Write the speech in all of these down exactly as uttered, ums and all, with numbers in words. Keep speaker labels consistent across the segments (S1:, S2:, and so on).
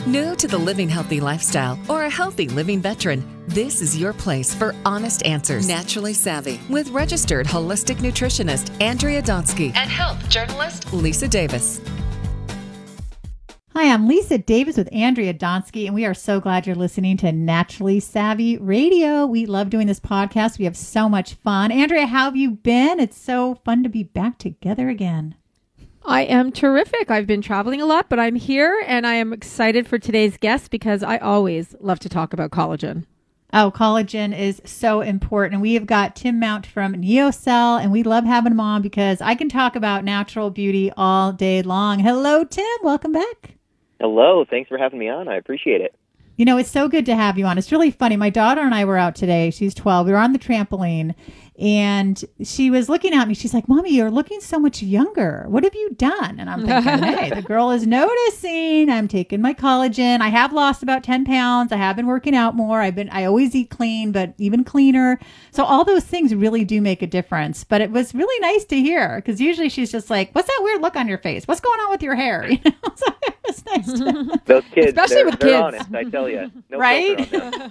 S1: New to the living healthy lifestyle or a healthy living veteran, this is your place for honest answers. Naturally Savvy with registered holistic nutritionist Andrea Donsky and health journalist Lisa Davis.
S2: Hi, I'm Lisa Davis with Andrea Donsky, and we are so glad you're listening to Naturally Savvy Radio. We love doing this podcast. We have so much fun. Andrea, how have you been? It's so fun to be back together again.
S3: I am terrific. I've been traveling a lot, but I'm here and I am excited for today's guest because I always love to talk about collagen.
S2: Oh, collagen is so important. And we have got Tim Mount from NeoCell, and we love having him on because I can talk about natural beauty all day long. Hello, Tim. Welcome back.
S4: Hello. Thanks for having me on. I appreciate it.
S2: You know, it's so good to have you on. It's really funny. My daughter and I were out today. She's twelve. We were on the trampoline, and she was looking at me. She's like, Mommy, you're looking so much younger. What have you done? And I'm thinking, hey, the girl is noticing. I'm taking my collagen. I have lost about ten pounds. I have been working out more. I've been, I always eat clean, but even cleaner. So all those things really do make a difference. But it was really nice to hear because usually she's just like, what's that weird look on your face? What's going on with your hair? You know? So it was nice to...
S4: Those kids,
S3: especially
S4: they're,
S3: with
S4: they're
S3: kids.
S4: honest, I tell you. No
S2: right?
S4: filter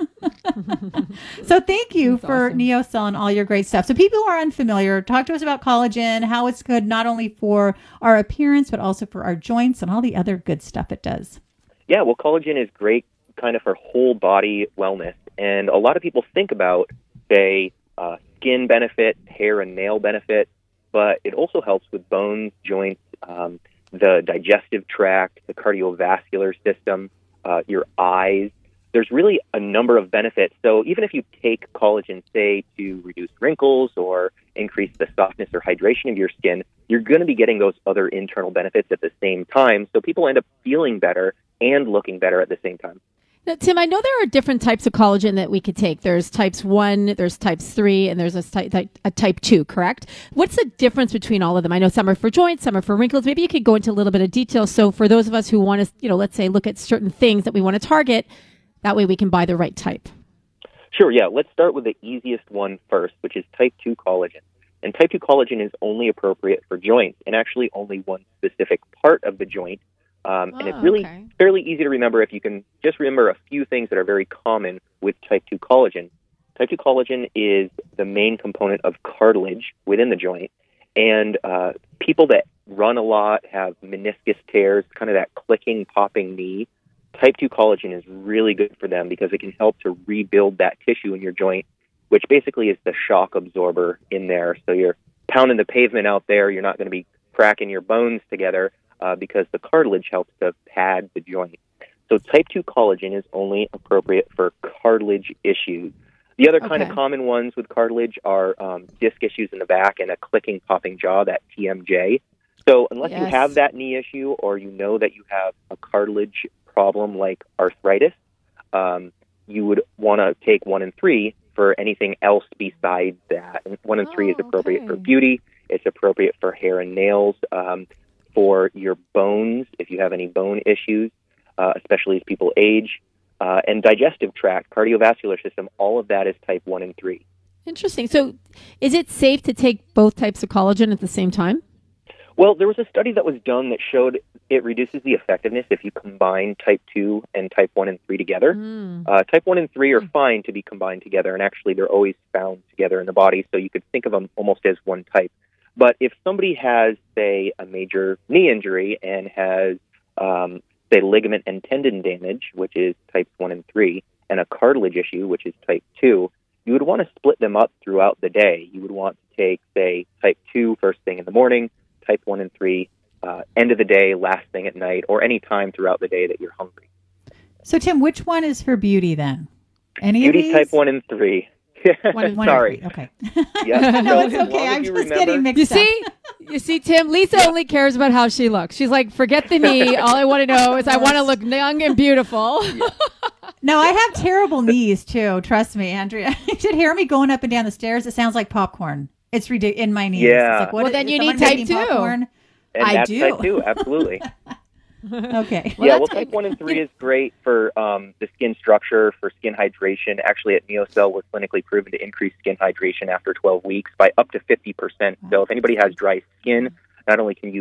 S4: on them.
S2: So thank you
S3: That's
S2: for
S3: awesome.
S2: NeoCell and all your great stuff. So people who are unfamiliar, talk to us about collagen, how it's good not only for our appearance, but also for our joints and all the other good stuff it does.
S4: Yeah, well, collagen is great kind of for whole body wellness. And a lot of people think about, say, uh, skin benefit, hair and nail benefit, but it also helps with bones, joints, um, the digestive tract, the cardiovascular system, uh, your eyes. There's really a number of benefits. So even if you take collagen, say, to reduce wrinkles or increase the softness or hydration of your skin, you're going to be getting those other internal benefits at the same time. So people end up feeling better and looking better at the same time.
S3: Now, Tim, I know there are different types of collagen that we could take. There's types one, there's types three, and there's a type, a type two, correct? What's the difference between all of them? I know some are for joints, some are for wrinkles. Maybe you could go into a little bit of detail. So for those of us who want to, you know, let's say look at certain things that we want to target, that way we can buy the right type.
S4: Sure, yeah. Let's start with the easiest one first, which is type two collagen. And type two collagen is only appropriate for joints and actually only one specific part of the joint. Um,
S3: oh,
S4: and it's really
S3: okay.
S4: fairly easy to remember if you can just remember a few things that are very common with type two collagen. Type two collagen is the main component of cartilage within the joint. And uh, people that run a lot, have meniscus tears, kind of that clicking, popping knee, type two collagen is really good for them because it can help to rebuild that tissue in your joint, which basically is the shock absorber in there. So you're pounding the pavement out there, you're not going to be cracking your bones together uh, because the cartilage helps to pad the joint. So type two collagen is only appropriate for cartilage issues. The other kind
S3: Okay.
S4: of common ones with cartilage are um, disc issues in the back and a clicking, popping jaw, that T M J. So unless you
S3: Yes.
S4: have that knee issue or you know that you have a cartilage problem like arthritis, um, you would want to take one and three for anything else besides that. And one and three is
S3: Oh,
S4: appropriate
S3: okay.
S4: for beauty. It's appropriate for hair and nails, um, for your bones, if you have any bone issues, uh, especially as people age, uh, and digestive tract, cardiovascular system, all of that is type one and three.
S3: Interesting. So is it safe to take both types of collagen at the same time?
S4: Well, there was a study that was done that showed it reduces the effectiveness if you combine type two and type one and three together.
S3: Mm.
S4: Uh, type one and three are fine to be combined together, and actually they're always found together in the body, so you could think of them almost as one type. But if somebody has, say, a major knee injury and has, um, say, ligament and tendon damage, which is types one and three, and a cartilage issue, which is type two, you would want to split them up throughout the day. You would want to take, say, type two first thing in the morning, type one and three, uh, end of the day, last thing at night, or any time throughout the day that you're hungry.
S2: So, Tim, which one is for beauty then? Any
S4: Beauty
S2: of these?
S4: type one and three.
S2: One and- one and
S4: Sorry.
S2: three. Okay.
S4: Yes,
S2: no, it's
S4: as long
S2: okay.
S4: as
S2: I'm
S4: you
S2: just
S4: remember-
S2: getting mixed
S3: You
S2: up.
S3: see, you see, Tim, Lisa only cares about how she looks. She's like, forget the knee. All I want to know is I want to look young and beautiful.
S2: No, I have terrible knees too. Trust me, Andrea. You should hear me going up and down the stairs. It sounds like popcorn. It's ridiculous in my knees.
S4: Yeah.
S2: It's like, what
S3: Well,
S2: is-
S3: then
S2: is
S3: you need
S2: someone
S3: type
S2: making
S3: two.
S2: popcorn?
S4: And
S2: I
S4: that's
S2: do.
S4: type two, absolutely.
S2: Okay.
S3: Well,
S4: yeah,
S3: that's
S4: well,
S3: good.
S4: type one and three is great for um, the skin structure, for skin hydration. Actually, at NeoCell, we're clinically proven to increase skin hydration after twelve weeks by up to fifty percent. So if anybody has dry skin, not only can you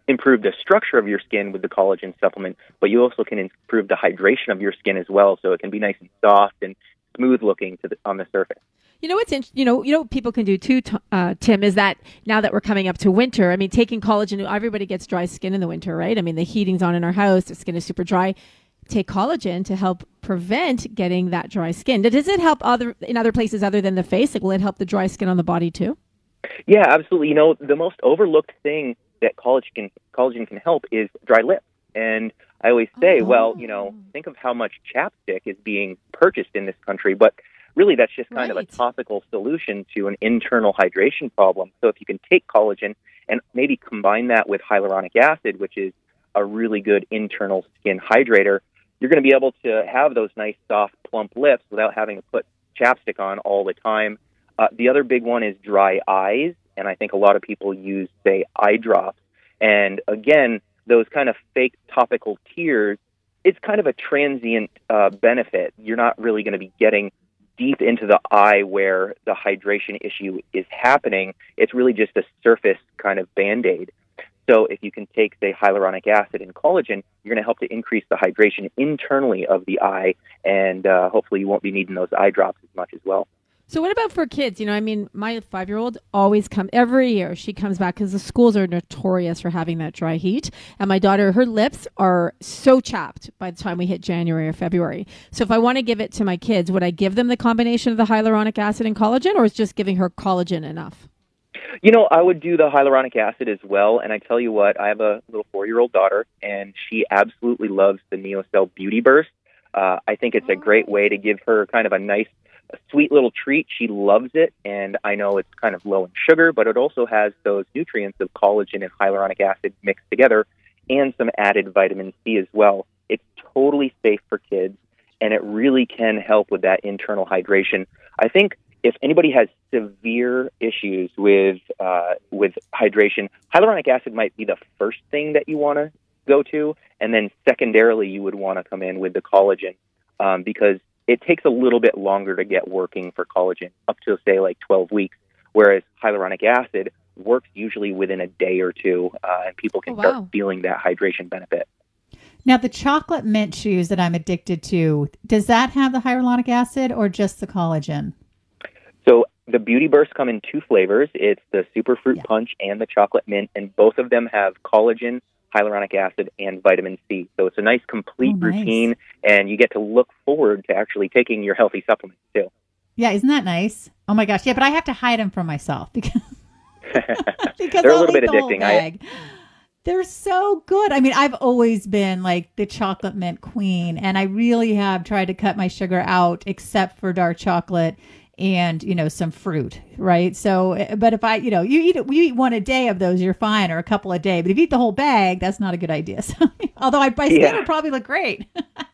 S4: improve the structure of your skin with the collagen supplement, but you also can improve the hydration of your skin as well, so it can be nice and soft and smooth looking to the, on the surface.
S3: You know what's in, you know you know what people can do too, uh, Tim, is that now that we're coming up to winter, I mean, taking collagen, everybody gets dry skin in the winter, right? I mean, the heating's on in our house, the skin is super dry. Take collagen to help prevent getting that dry skin. Does it help other in other places other than the face? Like, will it help the dry skin on the body too?
S4: Yeah, absolutely. You know, the most overlooked thing that collagen can, collagen can help is dry lips. And I always say, oh. well, you know, think of how much chapstick is being purchased in this country, but really that's just kind right. of a topical solution to an internal hydration problem. So if you can take collagen and maybe combine that with hyaluronic acid, which is a really good internal skin hydrator, you're going to be able to have those nice, soft, plump lips without having to put chapstick on all the time. Uh, the other big one is dry eyes, and I think a lot of people use, say, eye drops. And again, those kind of fake topical tears, it's kind of a transient uh, benefit. You're not really going to be getting deep into the eye where the hydration issue is happening. It's really just a surface kind of Band-Aid. So if you can take, say, hyaluronic acid and collagen, you're going to help to increase the hydration internally of the eye, and uh, hopefully you won't be needing those eye drops as much as well.
S3: So what about for kids? You know, I mean, my five-year-old always comes, every year she comes back because the schools are notorious for having that dry heat. And my daughter, her lips are so chapped by the time we hit January or February. So if I want to give it to my kids, would I give them the combination of the hyaluronic acid and collagen, or is just giving her collagen enough?
S4: You know, I would do the hyaluronic acid as well. And I tell you what, I have a little four-year-old daughter, and she absolutely loves the NeoCell Beauty Burst. Uh, I think it's a great way to give her kind of a nice, a sweet little treat. She loves it, and I know it's kind of low in sugar, but it also has those nutrients of collagen and hyaluronic acid mixed together and some added vitamin C as well. It's totally safe for kids, and it really can help with that internal hydration. I think if anybody has severe issues with uh, with hydration, hyaluronic acid might be the first thing that you want to go to, and then secondarily you would want to come in with the collagen um, because it takes a little bit longer to get working for collagen, up to, say, like twelve weeks, whereas hyaluronic acid works usually within a day or two, uh, and people can oh, wow. start feeling that hydration benefit.
S2: Now, the chocolate mint chews that I'm addicted to, does that have the hyaluronic acid or just the collagen?
S4: So the Beauty Burst come in two flavors. It's the Super Fruit yeah. Punch and the Chocolate Mint, and both of them have collagen, hyaluronic acid, and vitamin C. So it's a nice, complete oh, nice. routine, and you get to look forward to actually taking your healthy supplements, too.
S2: Yeah, isn't that nice? Oh, my gosh. Yeah, but I have to hide them from myself because, because
S4: they're
S2: I'll
S4: a little bit
S2: the
S4: addicting. I,
S2: They're so good. I mean, I've always been like the chocolate mint queen, and I really have tried to cut my sugar out except for dark chocolate and, you know, some fruit, right? So, but if I, you know, you eat you eat one a day of those, you're fine, or a couple a day. But if you eat the whole bag, that's not a good idea. So, although I, my skin yeah. would probably look great.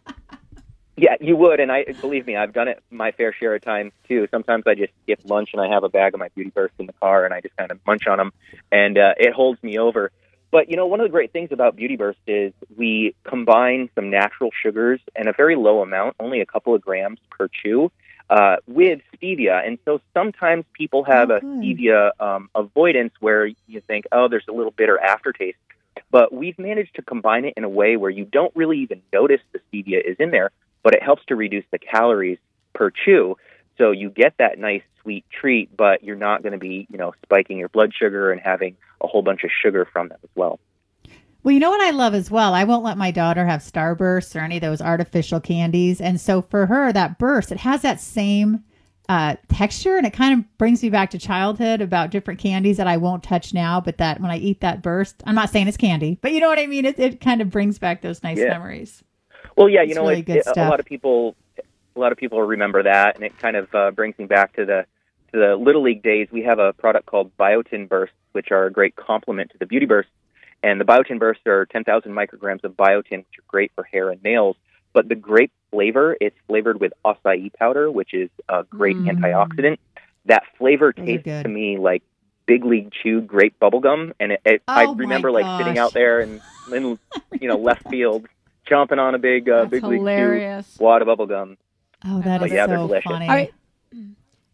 S4: Yeah, you would, and I believe me, I've done it my fair share of times too. Sometimes I just skip lunch and I have a bag of my Beauty Burst in the car, and I just kind of munch on them, and uh, it holds me over. But, you know, one of the great things about Beauty Burst is we combine some natural sugars and a very low amount, only a couple of grams per chew, uh, with stevia. And so sometimes people have oh, a stevia um, avoidance where you think, oh, there's a little bitter aftertaste. But we've managed to combine it in a way where you don't really even notice the stevia is in there, but it helps to reduce the calories per chew. So you get that nice sweet treat, but you're not going to be, you know, spiking your blood sugar and having a whole bunch of sugar from them as well.
S2: Well, you know what I love as well? I won't let my daughter have Starbursts or any of those artificial candies. And so for her, that burst, it has that same uh, texture, and it kind of brings me back to childhood about different candies that I won't touch now, but that when I eat that burst, I'm not saying it's candy, but you know what I mean? It, it kind of brings back those nice yeah. memories.
S4: Well, yeah, you
S2: it's
S4: know,
S2: really
S4: it,
S2: good
S4: it,
S2: stuff.
S4: a lot of people... A lot of people remember that, and it kind of uh, brings me back to the to the Little League days. We have a product called Biotin Bursts, which are a great complement to the Beauty Burst. And the Biotin Bursts are ten thousand micrograms of biotin, which are great for hair and nails. But the grape flavor, it's flavored with acai powder, which is a great mm. antioxidant. That flavor
S2: Those
S4: tastes to me like Big League Chew grape bubblegum. And it, it,
S2: oh
S4: I remember like gosh. sitting out there and in you know left field, chomping on a big uh, Big
S3: hilarious.
S4: League Chew wad of bubblegum.
S2: Oh, that
S4: but
S2: is
S4: yeah,
S2: so funny.
S3: All right.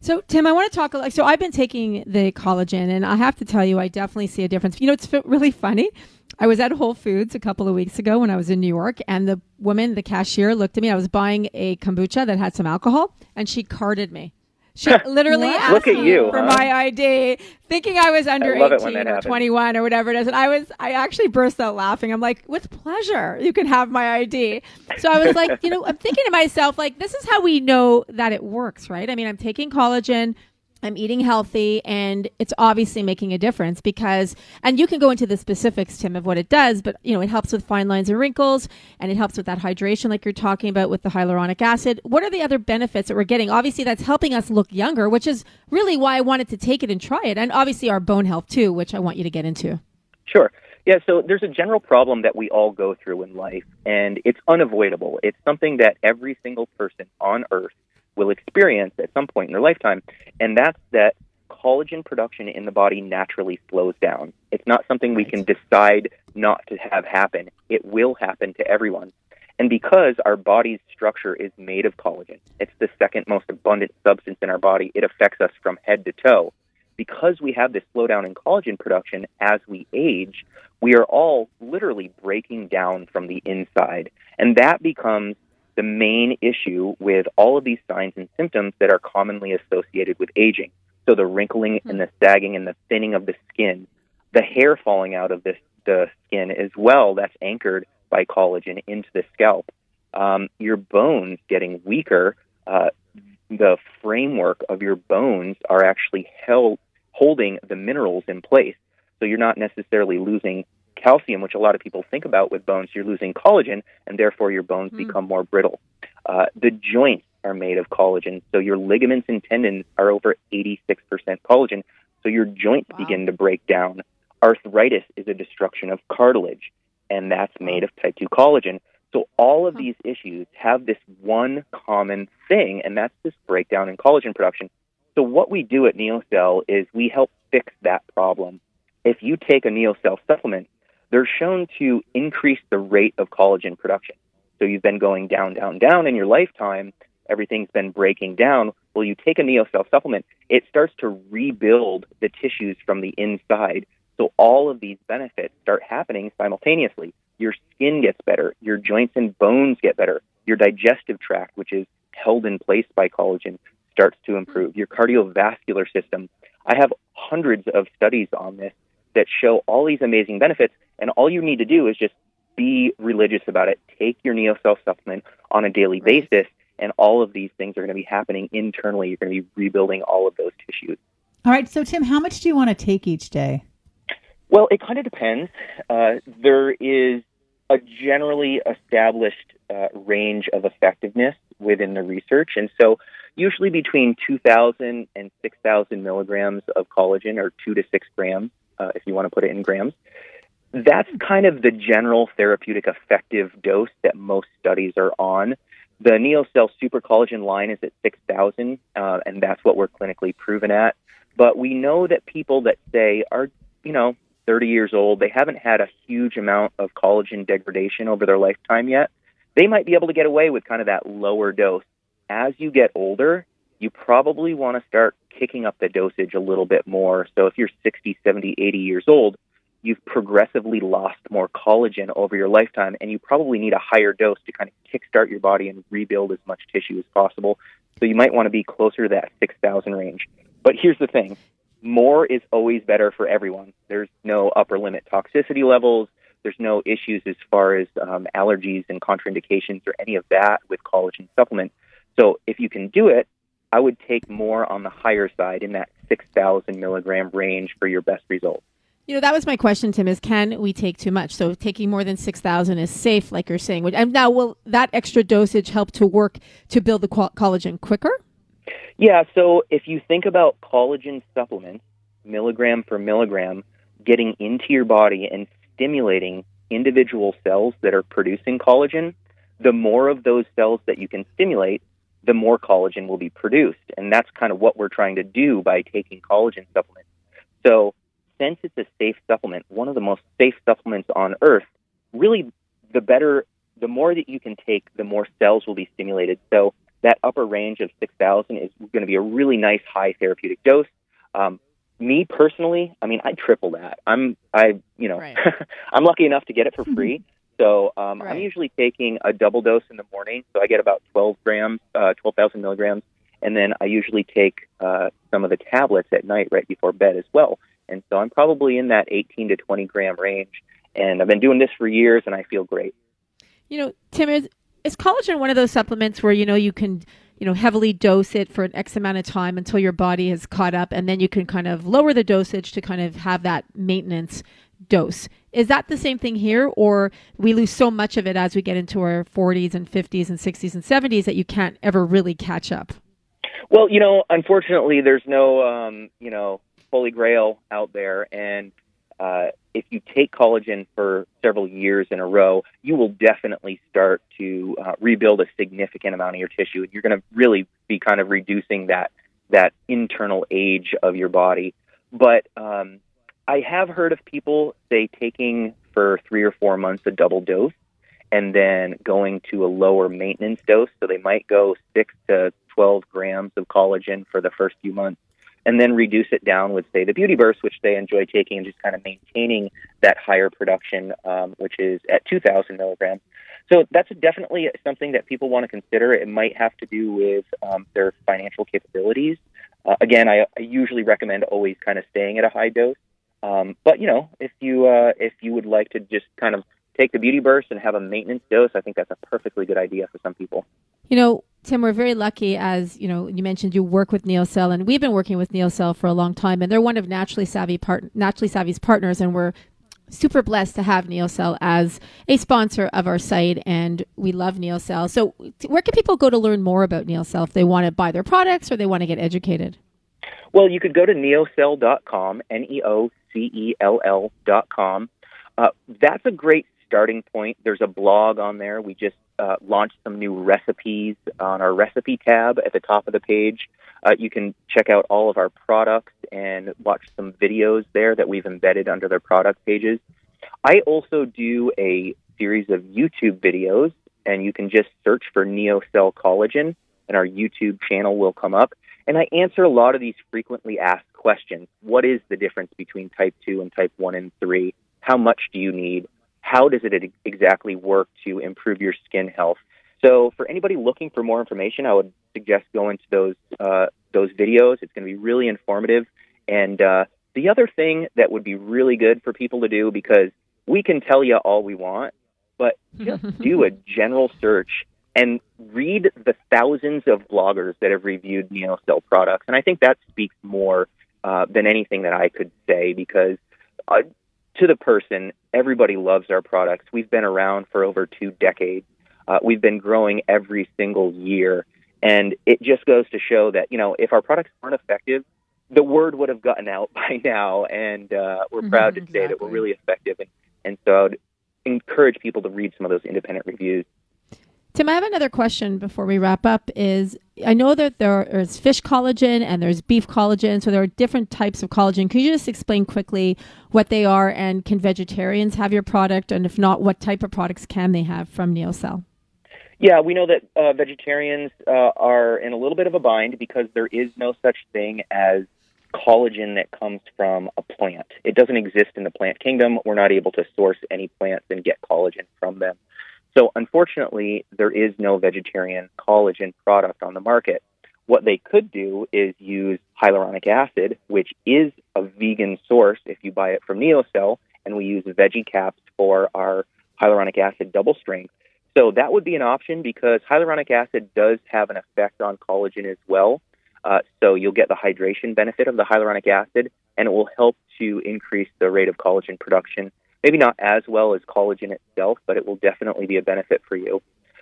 S3: So, Tim, I want to talk, like, so I've been taking the collagen, and I have to tell you, I definitely see a difference. You know, it's really funny. I was at Whole Foods a couple of weeks ago when I was in New York, and the woman, the cashier, looked at me. I was buying a kombucha that had some alcohol, and she carded me. She literally asked
S4: Look at
S3: me
S4: you,
S3: for
S4: huh?
S3: my I D, thinking I was under
S4: I love it when
S3: eighteen
S4: that
S3: or
S4: happens.
S3: twenty-one or whatever it is. And I was, I actually burst out laughing. I'm like, with pleasure, you can have my I D. So I was like, you know, I'm thinking to myself, like, this is how we know that it works, right? I mean, I'm taking collagen, I'm eating healthy, and it's obviously making a difference because, and you can go into the specifics, Tim, of what it does, but, you know, it helps with fine lines and wrinkles, and it helps with that hydration like you're talking about with the hyaluronic acid. What are the other benefits that we're getting? Obviously, that's helping us look younger, which is really why I wanted to take it and try it, and obviously our bone health, too, which I want you to get into.
S4: Sure. Yeah, so there's a general problem that we all go through in life, and it's unavoidable. It's something that every single person on Earth will experience at some point in their lifetime, and that's that collagen production in the body naturally slows down. It's not something we can decide not to have happen. It will happen to everyone. And because our body's structure is made of collagen, it's the second most abundant substance in our body, it affects us from head to toe. Because we have this slowdown in collagen production as we age, we are all literally breaking down from the inside. And that becomes the main issue with all of these signs and symptoms that are commonly associated with aging. So the wrinkling and the sagging and the thinning of the skin, the hair falling out of the, the skin as well, that's anchored by collagen into the scalp. Um, your bones getting weaker, uh, the framework of your bones are actually held, holding the minerals in place. So you're not necessarily losing calcium, which a lot of people think about with bones. You're losing collagen, and therefore your bones mm. become more brittle. Uh, the joints are made of collagen, so your ligaments and tendons are over eighty-six percent collagen, so your joints wow. begin to break down. Arthritis is a destruction of cartilage, and that's made of type two collagen. So all of huh. these issues have this one common thing, and that's this breakdown in collagen production. So what we do at NeoCell is we help fix that problem. If you take a NeoCell supplement, they're shown to increase the rate of collagen production. So you've been going down, down, down in your lifetime. Everything's been breaking down. Well, you take a NeoCell supplement, it starts to rebuild the tissues from the inside. So all of these benefits start happening simultaneously. Your skin gets better. Your joints and bones get better. Your digestive tract, which is held in place by collagen, starts to improve. Your cardiovascular system. I have hundreds of studies on this that show all these amazing benefits, and all you need to do is just be religious about it. Take your NeoCell supplement on a daily right. basis, and all of these things are going to be happening internally. You're going to be rebuilding all of those tissues.
S2: All right, so Tim, how much do you want to take each day?
S4: Well, it kind of depends. Uh, there is a generally established uh, range of effectiveness within the research, and so usually between two thousand and six thousand milligrams of collagen, or two to six grams, uh, if you want to put it in grams. That's kind of the general therapeutic effective dose that most studies are on. The NeoCell Super Collagen line is at six thousand, uh, and that's what we're clinically proven at. But we know that people that, say, are, you know, thirty years old, they haven't had a huge amount of collagen degradation over their lifetime yet, they might be able to get away with kind of that lower dose. As you get older, you probably want to start kicking up the dosage a little bit more. So if you're sixty, seventy, eighty years old, you've progressively lost more collagen over your lifetime, and you probably need a higher dose to kind of kickstart your body and rebuild as much tissue as possible. So you might want to be closer to that six thousand range. But here's the thing. More is always better for everyone. There's no upper limit toxicity levels. There's no issues as far as um, allergies and contraindications or any of that with collagen supplements. So if you can do it, I would take more on the higher side in that six thousand milligram range for your best results.
S3: You know, that was my question, Tim, is can we take too much? So taking more than six thousand is safe, like you're saying. And now, will that extra dosage help to work to build the collagen quicker?
S4: Yeah, so if you think about collagen supplements, milligram for milligram, getting into your body and stimulating individual cells that are producing collagen, the more of those cells that you can stimulate, the more collagen will be produced. And that's kind of what we're trying to do by taking collagen supplements. So since it's a safe supplement, one of the most safe supplements on Earth, really the better, the more that you can take, the more cells will be stimulated. So that upper range of six thousand is going to be a really nice high therapeutic dose. Um, me personally, I mean, I triple that. I'm, I, you know,
S3: Right.
S4: I'm lucky enough to get it for free. So um,
S3: Right.
S4: I'm usually taking a double dose in the morning. So I get about twelve grams, uh, twelve thousand milligrams. And then I usually take uh, some of the tablets at night right before bed as well. And so I'm probably in that eighteen to twenty gram range. And I've been doing this for years, and I feel great.
S3: You know, Tim, is, is collagen one of those supplements where, you know, you can, you know, heavily dose it for an X amount of time until your body has caught up, and then you can kind of lower the dosage to kind of have that maintenance dose? Is that the same thing here, or we lose so much of it as we get into our forties and fifties and sixties and seventies that you can't ever really catch up?
S4: Well, you know, unfortunately, there's no, um, you know, holy grail out there. And uh, if you take collagen for several years in a row, you will definitely start to uh, rebuild a significant amount of your tissue. You're going to really be kind of reducing that that internal age of your body. But um, I have heard of people, say, taking for three or four months a double dose and then going to a lower maintenance dose. So they might go six to twelve grams of collagen for the first few months, and then reduce it down with, say, the Beauty Burst, which they enjoy taking, and just kind of maintaining that higher production, um, which is at two thousand milligrams. So that's definitely something that people want to consider. It might have to do with um, their financial capabilities. Uh, again, I, I usually recommend always kind of staying at a high dose. Um, but, you know, if you uh, if you would like to just kind of take the Beauty Burst and have a maintenance dose, I think that's a perfectly good idea for some people.
S3: You know, Tim, we're very lucky, as you know, you mentioned you work with NeoCell, and we've been working with NeoCell for a long time, and they're one of Naturally Savvy part- Naturally Savvy's partners, and we're super blessed to have NeoCell as a sponsor of our site, and we love NeoCell. So where can people go to learn more about NeoCell if they want to buy their products or they want to get educated?
S4: Well, you could go to neocell dot com, N E O C E L L dot com. Uh, that's a great starting point. There's a blog on there. We just uh, launched some new recipes on our recipe tab at the top of the page. Uh, you can check out all of our products and watch some videos there that we've embedded under their product pages. I also do a series of YouTube videos, and you can just search for NeoCell Collagen, and our YouTube channel will come up. And I answer a lot of these frequently asked questions. What is the difference between type two and type one and three? How much do you need? How does it exactly work to improve your skin health? So for anybody looking for more information, I would suggest going to those uh, those videos. It's going to be really informative. And uh, the other thing that would be really good for people to do, because we can tell you all we want, but just do a general search and read the thousands of bloggers that have reviewed NeoCell products. And I think that speaks more uh, than anything that I could say, because uh, to the person, everybody loves our products. We've been around for over two decades. Uh, we've been growing every single year. And it just goes to show that, you know, if our products weren't effective, the word would have gotten out by now. And uh, we're proud to
S3: exactly.
S4: say that we're really effective. And, and so I would encourage people to read some of those independent reviews.
S3: Tim, I have another question before we wrap up. Is I know that there is fish collagen and there's beef collagen, so there are different types of collagen. Can you just explain quickly what they are, and can vegetarians have your product? And if not, what type of products can they have from NeoCell?
S4: Yeah, we know that uh, vegetarians uh, are in a little bit of a bind because there is no such thing as collagen that comes from a plant. It doesn't exist in the plant kingdom. We're not able to source any plants and get collagen from them. So unfortunately, there is no vegetarian collagen product on the market. What they could do is use hyaluronic acid, which is a vegan source if you buy it from NeoCell, and we use veggie caps for our hyaluronic acid double strength. So that would be an option, because hyaluronic acid does have an effect on collagen as well. Uh, so you'll get the hydration benefit of the hyaluronic acid, and it will help to increase the rate of collagen production. Maybe not as well as collagen itself, but it will definitely be a benefit for you.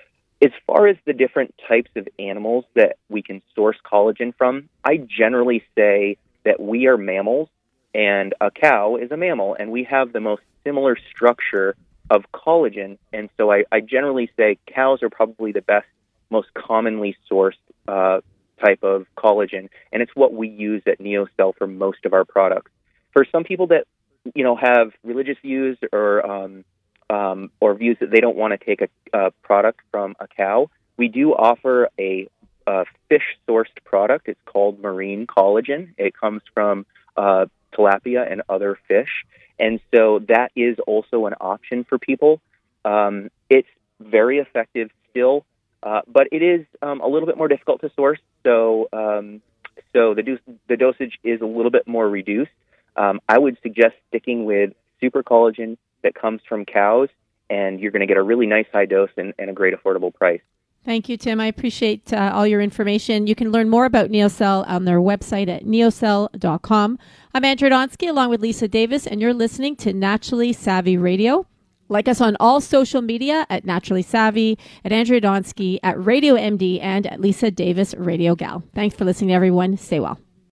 S4: As far as the different types of animals that we can source collagen from, I generally say that we are mammals, and a cow is a mammal, and we have the most similar structure of collagen. And so I, I generally say cows are probably the best, most commonly sourced uh, type of collagen, and it's what we use at NeoCell for most of our products. For some people that you know, have religious views or um, um, or views that they don't want to take a, a product from a cow, we do offer a a fish-sourced product. It's called marine collagen. It comes from uh, tilapia and other fish. And so that is also an option for people. Um, it's very effective still, uh, but it is um, a little bit more difficult to source. So um, so the, do- the dosage is a little bit more reduced. Um, I would suggest sticking with super collagen that comes from cows, and you're going to get a really nice high dose and, and a great affordable price.
S3: Thank you, Tim. I appreciate uh, all your information. You can learn more about NeoCell on their website at neocell dot com. I'm Andrea Donsky along with Lisa Davis, and you're listening to Naturally Savvy Radio. Like us on all social media at Naturally Savvy, at Andrea Donsky, at Radio M D, and at Lisa Davis Radio Gal. Thanks for listening, everyone. Stay well.